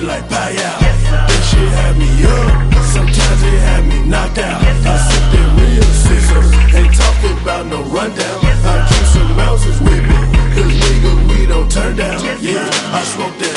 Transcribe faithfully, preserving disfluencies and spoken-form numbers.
like pow yow. That shit had me up, sometimes it had me knocked out. I sip that real scissors, ain't talking about no rundown. I keep some ounces with me, cause nigga we don't turn down. Yeah, I smoke that